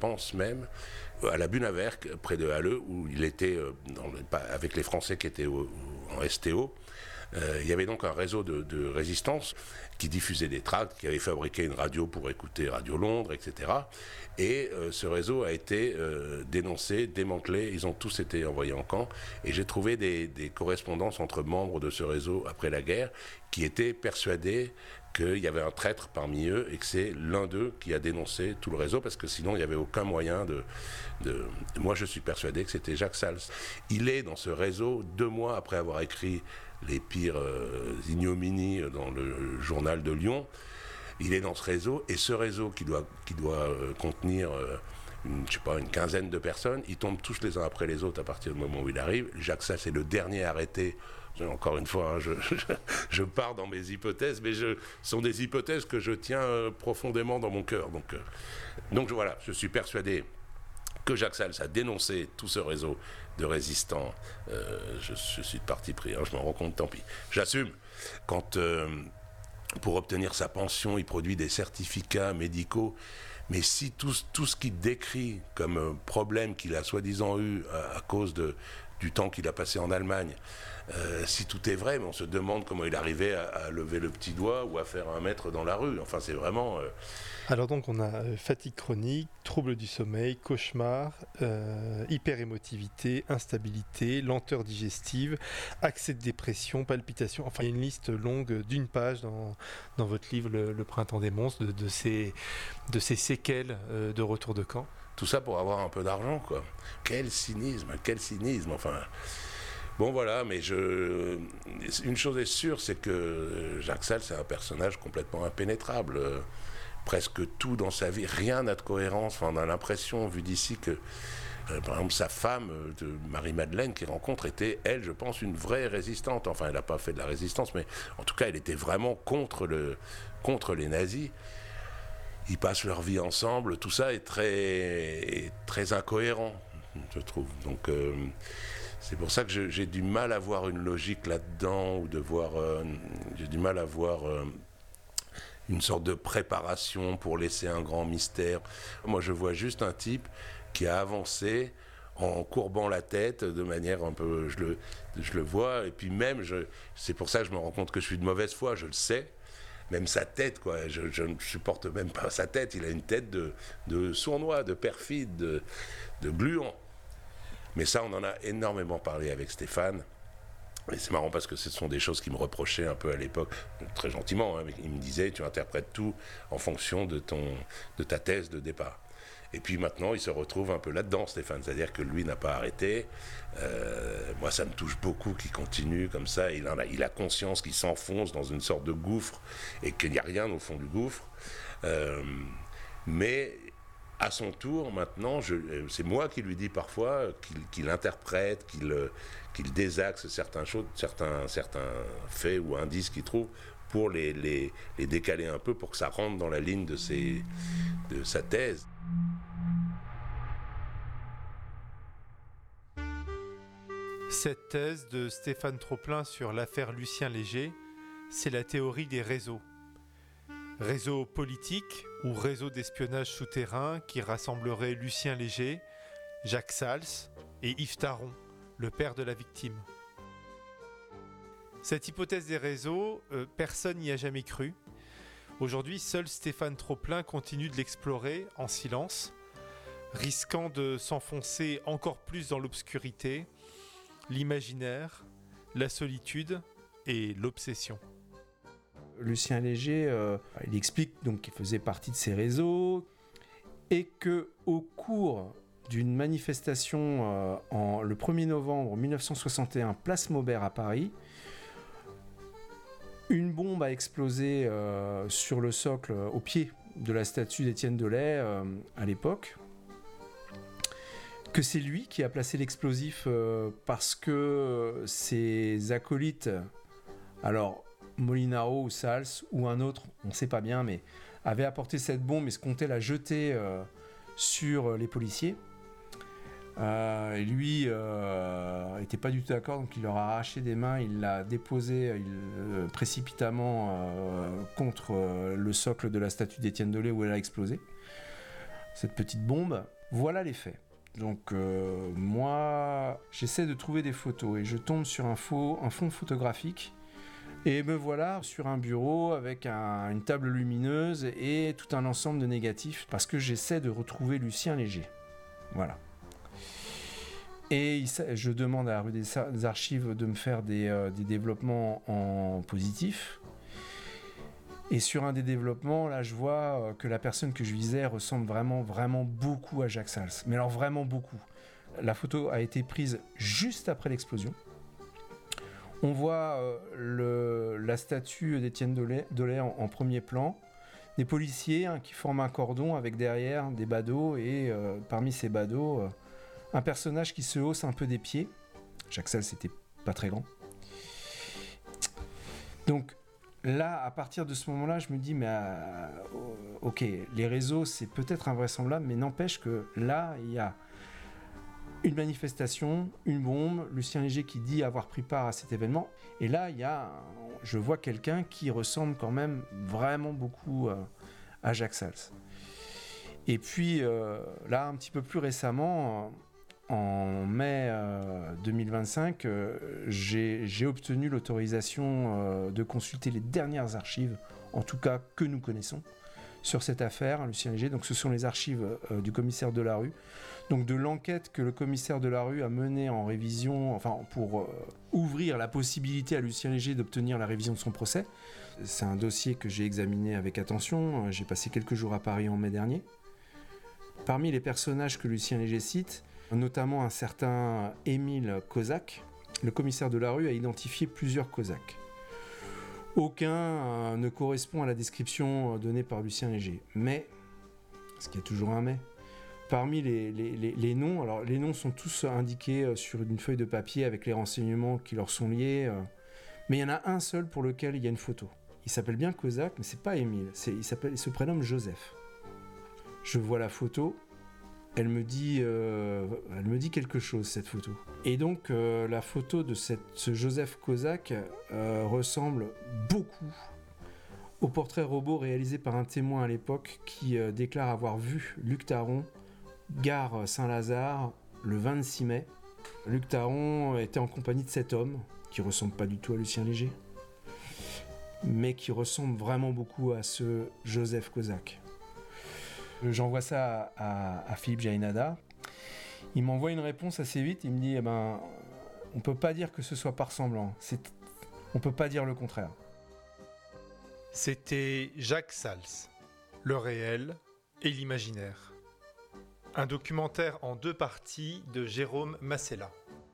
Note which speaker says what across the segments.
Speaker 1: pense même, à la Bunaverk, près de Halle, où il était avec les Français qui étaient en STO. Il y avait donc un réseau de résistance qui diffusait des tracts, qui avait fabriqué une radio pour écouter Radio Londres, etc. Et ce réseau a été dénoncé, démantelé, ils ont tous été envoyés en camp. Et j'ai trouvé des correspondances entre membres de ce réseau après la guerre qui étaient persuadés qu'il y avait un traître parmi eux et que c'est l'un d'eux qui a dénoncé tout le réseau, parce que sinon il n'y avait aucun moyen de... Moi je suis persuadé que c'était Jacques Sals. Il est dans ce réseau 2 mois après avoir écrit les pires ignominies dans le journal de Lyon. Il est dans ce réseau, et ce réseau qui doit contenir une quinzaine de personnes, ils tombent tous les uns après les autres à partir du moment où il arrive. Jacques Sals est le dernier arrêté. Encore une fois, je pars dans mes hypothèses, mais ce sont des hypothèses que je tiens profondément dans mon cœur. Donc voilà, je suis persuadé que Jacques Sals a dénoncé tout ce réseau de résistants. Je suis de parti pris, je m'en rends compte, tant pis. J'assume. Quand, pour obtenir sa pension, il produit des certificats médicaux, mais si tout ce qu'il décrit comme problème qu'il a soi-disant eu à cause du temps qu'il a passé en Allemagne, si tout est vrai, mais on se demande comment il arrivait à lever le petit doigt ou à faire 1 mètre dans la rue. Enfin, c'est vraiment...
Speaker 2: Alors donc on a fatigue chronique, troubles du sommeil, cauchemar, hyperémotivité, instabilité, lenteur digestive, accès de dépression, palpitations. Enfin, il y a une liste longue d'1 page dans votre livre Le Printemps des monstres de ces séquelles de retour de camp.
Speaker 1: Tout ça pour avoir un peu d'argent, quoi. Quel cynisme, enfin... Bon voilà, mais une chose est sûre, c'est que Jacques Sals, c'est un personnage complètement impénétrable. Presque tout dans sa vie, rien n'a de cohérence. Enfin, on a l'impression, vu d'ici, que par exemple sa femme, Marie-Madeleine, qu'il rencontre, était, elle, je pense, une vraie résistante. Enfin, elle n'a pas fait de la résistance, mais en tout cas, elle était vraiment contre les nazis. Ils passent leur vie ensemble, tout ça est très incohérent, je trouve. Donc c'est pour ça que j'ai du mal à voir une logique là-dedans, ou j'ai du mal à voir une sorte de préparation pour laisser un grand mystère. Moi, je vois juste un type qui a avancé en courbant la tête de manière un peu... Je le vois, et puis même, c'est pour ça que je me rends compte que je suis de mauvaise foi, je le sais. Même sa tête, quoi, je ne supporte même pas sa tête. Il a une tête de sournois, de perfide, de gluant. Mais ça, on en a énormément parlé avec Stéphane. Et c'est marrant parce que ce sont des choses qu'il me reprochait un peu à l'époque, très gentiment. Mais il me disait, tu interprètes tout en fonction de ta thèse de départ. Et puis maintenant, il se retrouve un peu là-dedans, Stéphane. C'est-à-dire que lui n'a pas arrêté. Moi, ça me touche beaucoup qu'il continue comme ça. Il a conscience qu'il s'enfonce dans une sorte de gouffre et qu'il n'y a rien au fond du gouffre. Mais à son tour, maintenant, c'est moi qui lui dis parfois qu'il interprète, qu'il désaxe certains faits ou indices qu'il trouve pour les décaler un peu pour que ça rentre dans la ligne de sa thèse.
Speaker 2: Cette thèse de Stéphane Troplin sur l'affaire Lucien Léger, c'est la théorie des réseaux. Réseau politique ou réseau d'espionnage souterrain qui rassemblerait Lucien Léger, Jacques Sals et Yves Taron, le père de la victime. Cette hypothèse des réseaux, personne n'y a jamais cru. Aujourd'hui, seul Stéphane Troplin continue de l'explorer en silence, risquant de s'enfoncer encore plus dans l'obscurité, l'imaginaire, la solitude et l'obsession.
Speaker 3: Lucien Léger, il explique donc qu'il faisait partie de ces réseaux et qu'au cours d'une manifestation le 1er novembre 1961, place Maubert à Paris, une bombe a explosé sur le socle au pied de la statue d'Étienne Delay à l'époque. Que c'est lui qui a placé l'explosif parce que ses acolytes, alors Molinaro ou Sals ou un autre, on ne sait pas bien, mais avaient apporté cette bombe et se comptaient la jeter sur les policiers. Lui était pas du tout d'accord, donc il leur a arraché des mains, il l'a déposé précipitamment contre le socle de la statue d'Étienne Delay où elle a explosé. cette petite bombe. Voilà les faits. Donc moi, j'essaie de trouver des photos et je tombe sur un fond photographique et me voilà sur un bureau avec une table lumineuse et tout un ensemble de négatifs parce que j'essaie de retrouver Lucien Léger. Voilà. Et je demande à la rue des Archives de me faire des développements en positif. Et sur un des développements, là, je vois que la personne que je visais ressemble vraiment, vraiment beaucoup à Jacques Sals. Mais alors vraiment beaucoup. La photo a été prise juste après l'explosion. On voit la statue d'Étienne Doley en premier plan. Des policiers qui forment un cordon avec derrière des badauds. Et parmi ces badauds, un personnage qui se hausse un peu des pieds. Jacques Sals n'était pas très grand. Donc, là, à partir de ce moment-là, je me dis, mais ok, les réseaux, c'est peut-être invraisemblable, mais n'empêche que là, il y a une manifestation, une bombe, Lucien Léger qui dit avoir pris part à cet événement. Et là, je vois quelqu'un qui ressemble quand même vraiment beaucoup à Jacques Sals. Et puis, là, un petit peu plus récemment, en mai 2025, j'ai obtenu l'autorisation de consulter les dernières archives, en tout cas que nous connaissons, sur cette affaire, Lucien Léger. Donc ce sont les archives du commissaire Delarue, donc de l'enquête que le commissaire Delarue a menée en révision, enfin pour ouvrir la possibilité à Lucien Léger d'obtenir la révision de son procès. C'est un dossier que j'ai examiné avec attention, j'ai passé quelques jours à Paris en mai dernier. Parmi les personnages que Lucien Léger cite, notamment un certain Émile Kozak, le commissaire Delarue a identifié plusieurs Cosaques. Aucun ne correspond à la description donnée par Lucien Léger. Mais, parce qu'il y a toujours un mais, parmi les noms, alors les noms sont tous indiqués sur une feuille de papier avec les renseignements qui leur sont liés, mais il y en a un seul pour lequel il y a une photo. Il s'appelle bien Kozak, mais c'est pas Émile, il se prénomme Joseph. Je vois la photo. Elle me dit quelque chose, cette photo. Et donc, la photo de ce Joseph Kozak ressemble beaucoup au portrait robot réalisé par un témoin à l'époque qui déclare avoir vu Luc Taron, gare Saint-Lazare, le 26 mai. Luc Taron était en compagnie de cet homme, qui ressemble pas du tout à Lucien Léger, mais qui ressemble vraiment beaucoup à ce Joseph Kozak. J'envoie ça à Philippe Jaénada. Il m'envoie une réponse assez vite. Il me dit on peut pas dire que ce soit pas ressemblant. On peut pas dire le contraire.
Speaker 2: C'était Jacques Sals, le réel et l'imaginaire. Un documentaire en 2 parties de Jérôme Massella.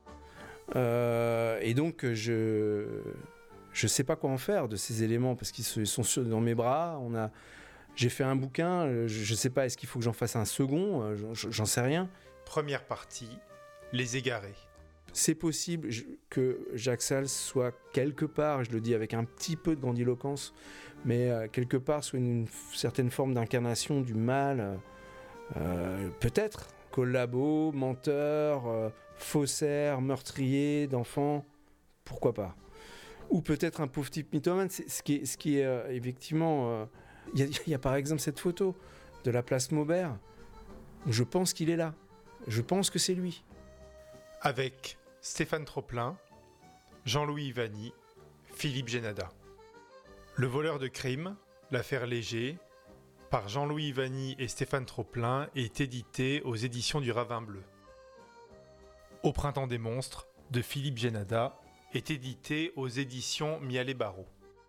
Speaker 3: Et donc je sais pas quoi en faire de ces éléments parce qu'ils sont dans mes bras. J'ai fait un bouquin, je sais pas, est-ce qu'il faut que j'en fasse un second, j'en sais rien.
Speaker 2: Première partie, Les Égarés.
Speaker 3: C'est possible que Jacques Sals soit quelque part, je le dis avec un petit peu de grandiloquence, mais quelque part soit une certaine forme d'incarnation du mal, peut-être. Collabo, menteur, faussaire, meurtrier d'enfants, pourquoi pas. Ou peut-être un pauvre type mythomane, ce qui est effectivement... Il y a par exemple cette photo de la place Maubert. Je pense qu'il est là. Je pense que c'est lui.
Speaker 2: Avec Stéphane Troplin, Jean-Louis Vanni, Philippe Jaénada. Le voleur de crime, l'affaire Léger, par Jean-Louis Vanni et Stéphane Troplin, est édité aux éditions du Ravin Bleu. Au printemps des monstres, de Philippe Jaénada, est édité aux éditions Mialet Barreau.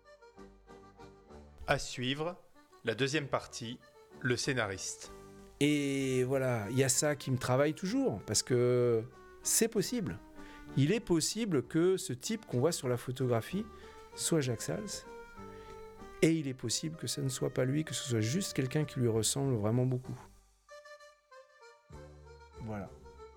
Speaker 2: À suivre, la deuxième partie, le scénariste.
Speaker 3: Et voilà, il y a ça qui me travaille toujours, parce que c'est possible. Il est possible que ce type qu'on voit sur la photographie soit Jacques Sals, et il est possible que ce ne soit pas lui, que ce soit juste quelqu'un qui lui ressemble vraiment beaucoup. Voilà.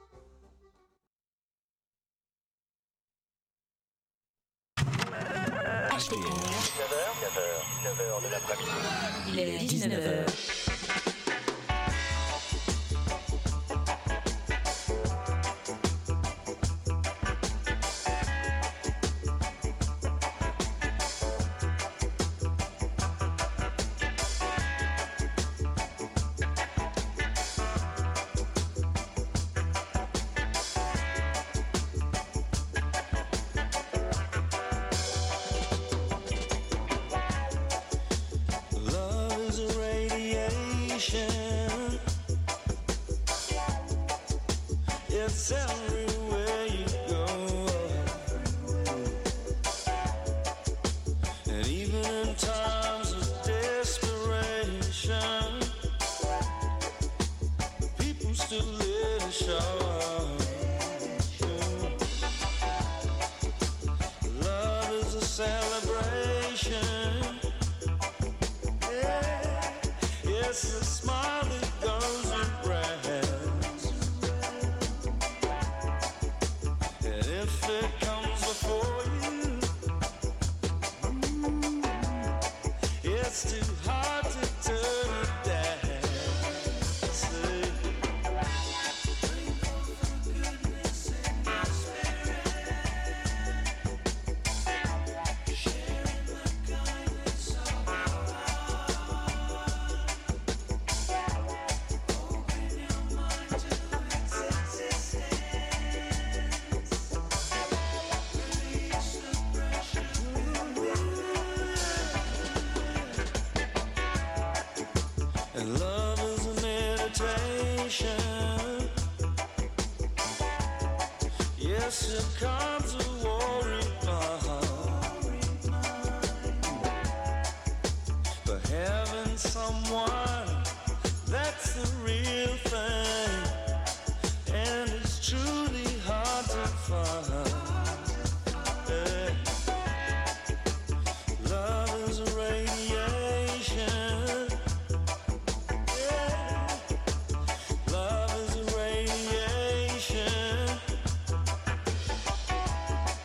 Speaker 4: De l'après-midi. Il est 19h.
Speaker 5: It's everywhere you go. And even in times of desperation, people still let it show. Love is a celebration. Yeah. It's a smile that goes with breath. And if it comes before you, it's too hard to turn it down. See? And love is a meditation. Yes, it comes a worried mind. But having someone, that's the real thing. And it's truly hard to find. Yeah. Love is a radiation. Love is a radiation.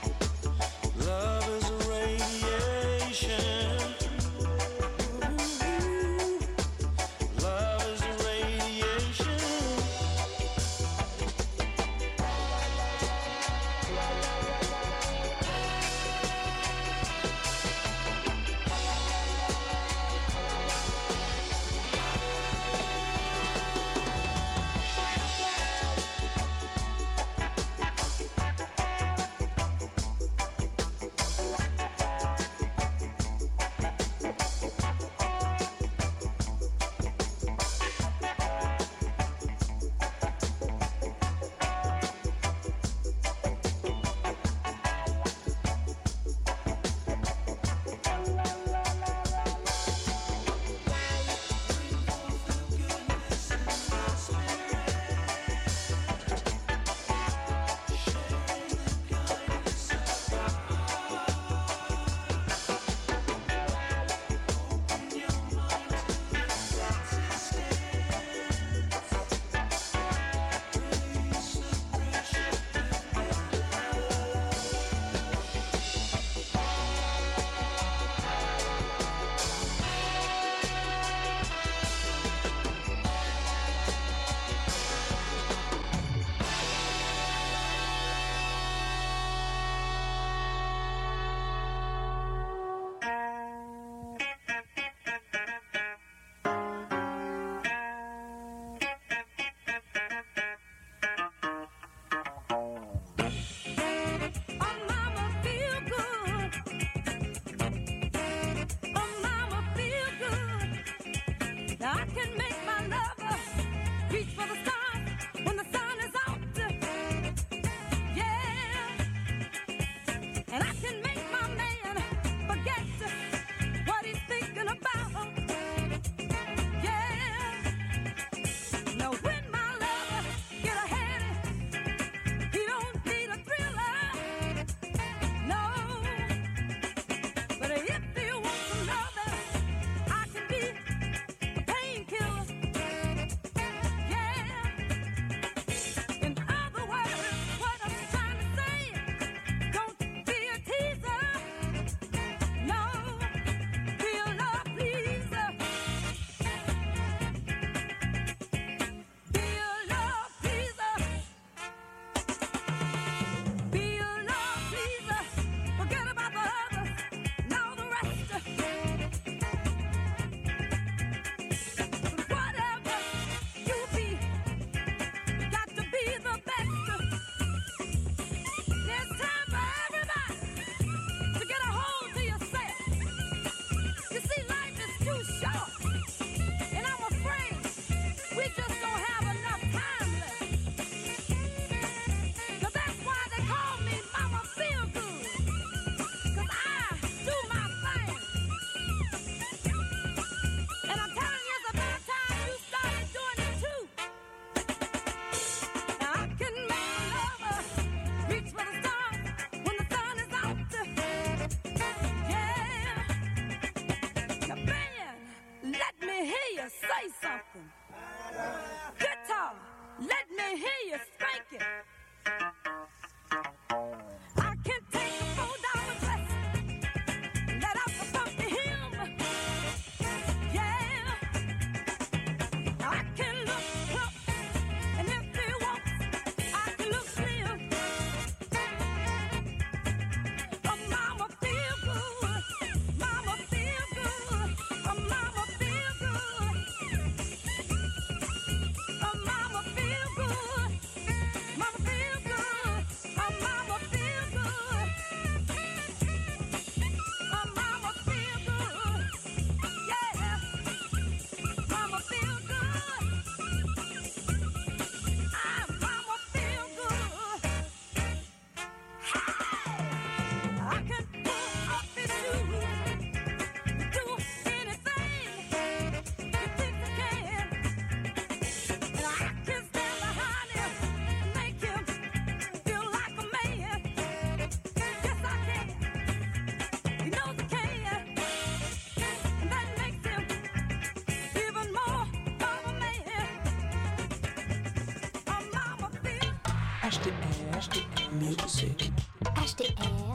Speaker 6: HDR Music.
Speaker 7: HDR.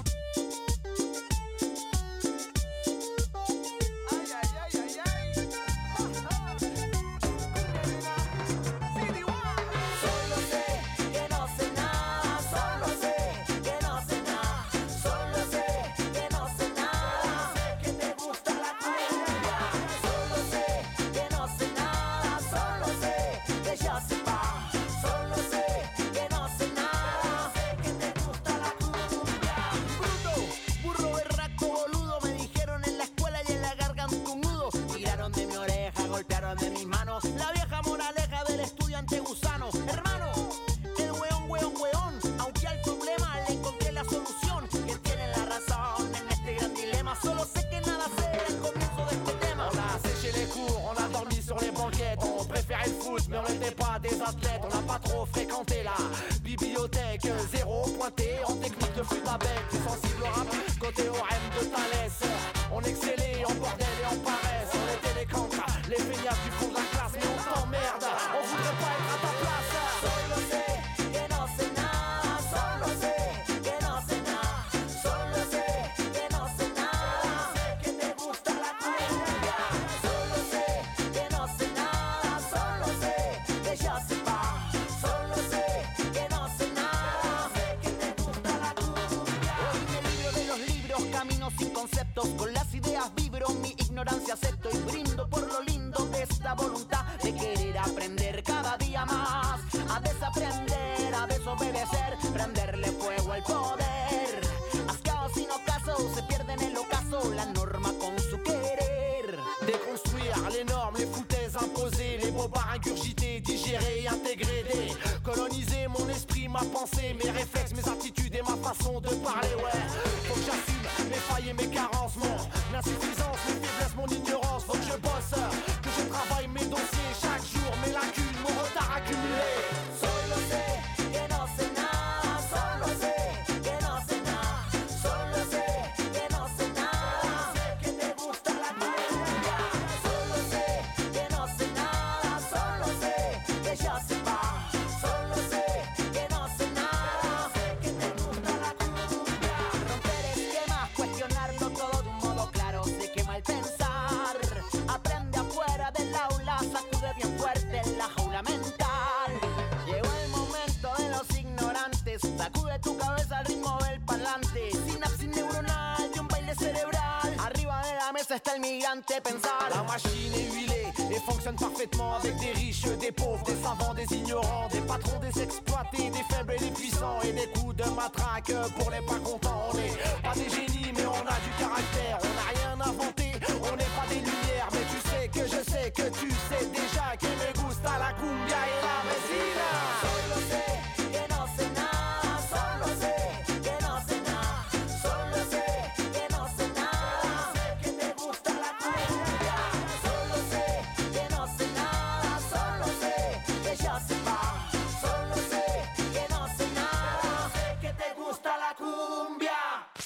Speaker 8: Mais on n'était pas des athlètes, on n'a pas trop fréquenté la bibliothèque. Zéro pointé en technique de flûte à bec. Sensible au rap, côté OM de Thalès. On excellait en bordel et en paresse. On était les cancres, les feignasses du fond de la classe. Mais on t'emmerde, on voudrait pas être à ta place. Solo sé que no sé nada, solo sé que no sé nada, solo sé que no sé nada. Sé que te gusta la cumbia. Solo sé que no sé nada, solo sé que yo sé pas. Solo sé que no sé nada, sé que te gusta la cumbia. Hoy me libro de los libros, camino sin conceptos. Con las ideas vibro, mi ignorancia acepto y brindo por lo lindo de esta voluntad de querer aprender cada día más, a desaprender, a desobedecer, prenderle fuego al poder. Haz caos y no caso, se pierde en el ocaso la norma con su querer. Déconstruire les normes, les foutaises imposées, les bobards ingurgités, digérés et intégrés. Coloniser mon esprit, ma pensée, mes réflexes, mes attitudes et ma façon de parler. Ouais, faut que j'assume mes failles et mes carences, mon insuffisance, mes faiblesses, mon ignorance. Faut que je bosse, que je travaille mes dossiers chaque jour, mes lacunes, mon retard accumulé. Solo sé que no sé nada, solo sé que no sé nada, solo sé que no sé nada. Sé que te gusta la cumbia. Solo sé que no sé nada, solo sé que yo sé pas. Solo sé que no sé nada, sé que te gusta la cumbia. Romper esquemas, cuestionarlo todo de un modo claro, sé que mal pensar. Aprende afuera del aula, sacude bien fuerte la jaula mental. Llegó el momento de los ignorantes, sacude tu cabeza al ritmo del parlante. Sinapsis neuronal de un baile cerebral. Arriba de la mesa está el migrante pensar. La machine est huilée et fonctionne parfaitement avec des riches, des pauvres, des savants, des ignorants, des patrons, des exploités, des faibles et des puissants, et des coups de matraque pour les pas contents. On n'est pas des génies mais on a du caractère, on n'a rien inventé, on n'est pas des lumières. Mais tu sais que je sais que tu sais déjà que me gusta la cumbia y la vecina. Solo sé que no sé nada, solo sé que no sé nada, solo sé que no sé nada. Sé que te gusta la cumbia. Solo sé que no sé nada, solo sé que yo sé pas. Solo sé que no sé nada, sé que te gusta la cumbia.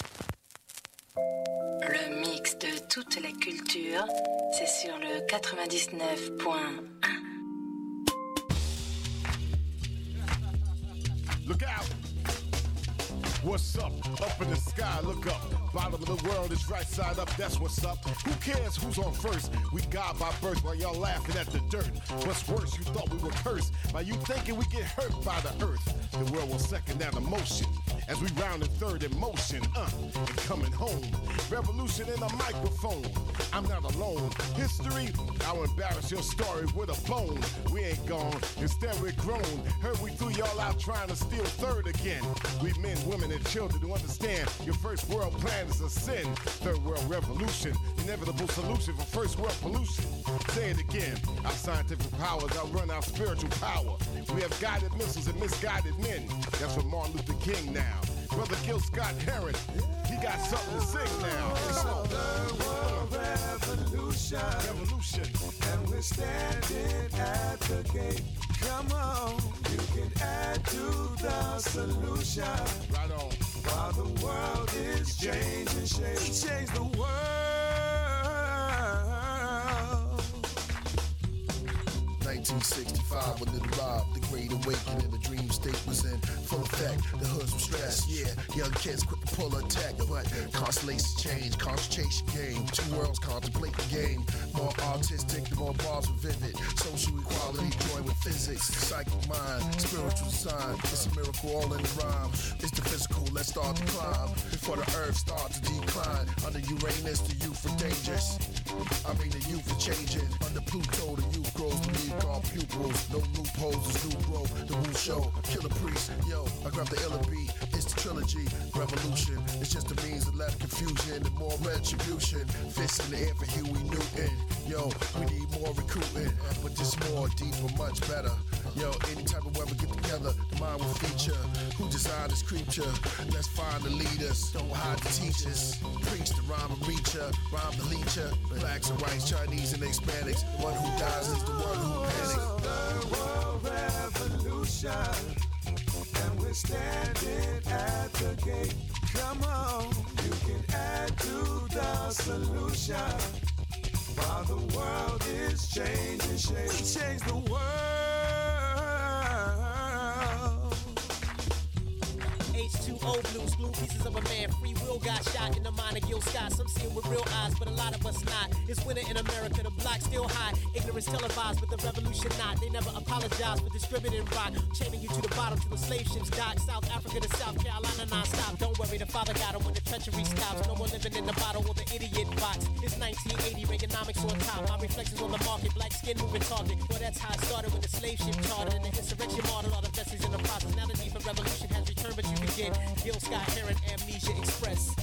Speaker 6: Le mix de toute la culture, c'est sur le 99.1.
Speaker 7: Look out! What's up? Up in the sky, look up. Bottom of the world is right side up, that's what's up. Who cares who's on first? We God by birth while y'all laughing at the dirt. What's worse, you thought we were cursed by you thinking we get hurt by the earth. The world will second that emotion as we round in third in motion, and coming home. Revolution in a microphone. I'm not alone. History, I'll embarrass your story with a bone. We ain't gone, instead we're grown. Heard we threw y'all out trying to steal third again. We men, women, and children to understand your first world plan is a sin. Third world revolution, inevitable solution for first world pollution. Say it again, our scientific powers outrun our spiritual power. We have guided missiles and misguided men. That's from Martin Luther King now. Brother Gil Scott Heron, he got something to sing now.
Speaker 5: It's a third world revolution, and we're standing at the gate. Come on, you can add to the solution.
Speaker 7: Right on.
Speaker 5: While the world is changing shape, change the world.
Speaker 9: 1965 when it arrived, the Great Awakening, the dream state was in full effect. The hoods were stressed, yeah, young kids quick to pull attack, but constellations change, concentration game, two worlds contemplate the game. More artistic, the more bars were vivid. Social equality joined with physics, psychic mind, spiritual design. It's a miracle all in the rhyme. It's the physical, let's start to climb before the earth starts to decline. Under Uranus, the youth are dangerous. I mean the youth are changing. Under Pluto, the youth grows to lead called pupils. No loopholes, it's new growth. The Wu Show, Killer Priest. Yo, I grab the illa beat. It's the trilogy. Revolution. It's just a means of less confusion and more retribution. Fists in the air for Huey Newton. Yo, we need more recruiting, but this more, deeper, much better. Yo, any type of weapon get together, the mind will feature. Who designed this creature? Let's find the leaders. Don't hide the teachers. Preach the rhyme and reacher, rhyme the leecher. Blacks and whites, Chinese and Hispanics. The one who dies is the one who panics.
Speaker 5: Third world revolution, and we're standing at the gate. Come on, you can add to the solution. While the world is changing shape, change the world.
Speaker 10: H2O blues, blue pieces of a man. Free will got shot in the mind of Gil Scott. Some see it with real eyes, but a lot of us not. It's winter in America, the block still high. Ignorance televised, but the revolution not. They never apologize for distributing rock. Chaining you to the bottom till the slave ships dock. South Africa to South Carolina non-stop. Don't worry, the father got him when the treachery stops. No more living in the bottle or the idiot box. It's 1980, Reaganomics on top. My reflections on the market, black skin moving target. Well, that's how it started when the slave ship charted. And the insurrection martyred all the vessels in the process. Now the need for revolution has returned, but you can get Gil Scott Heron, Amnesia Express.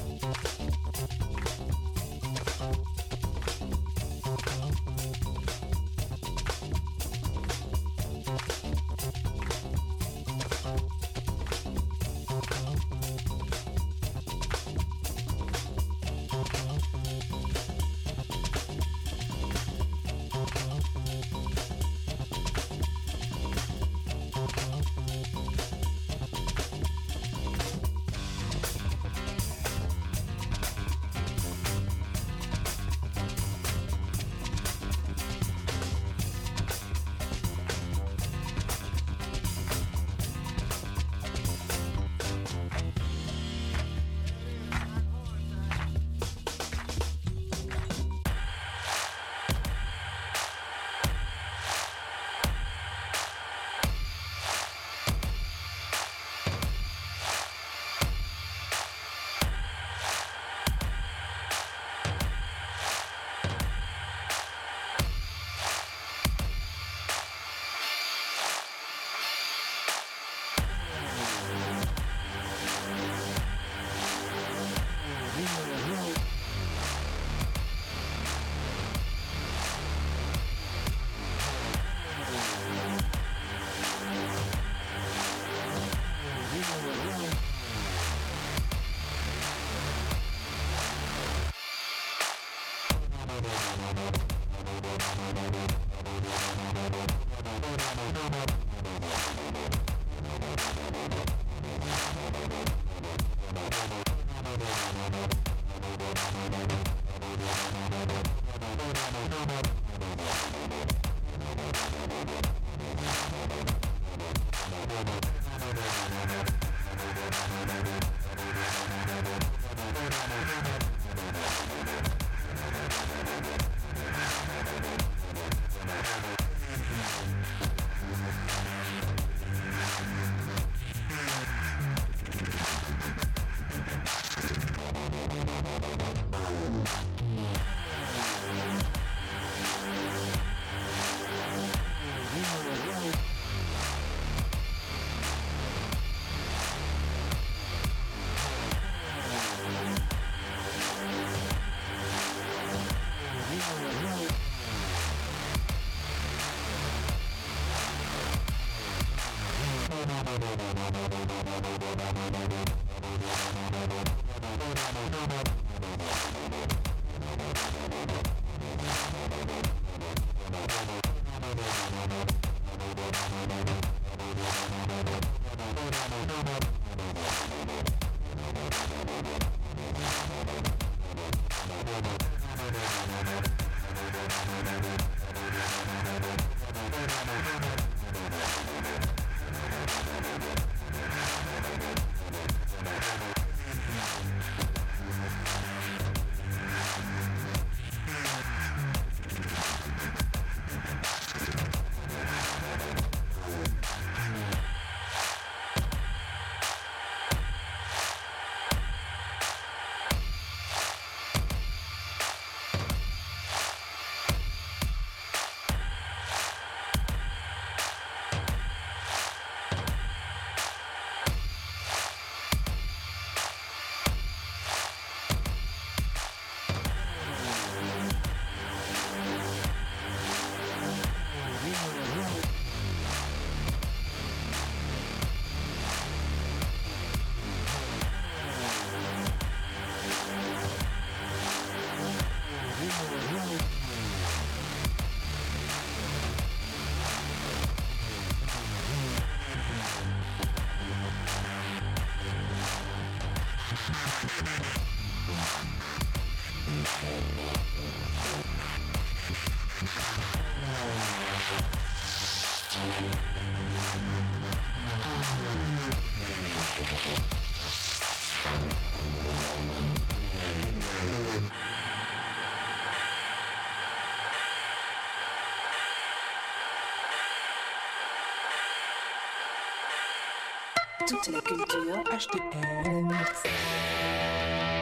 Speaker 6: Toute la culture HTL.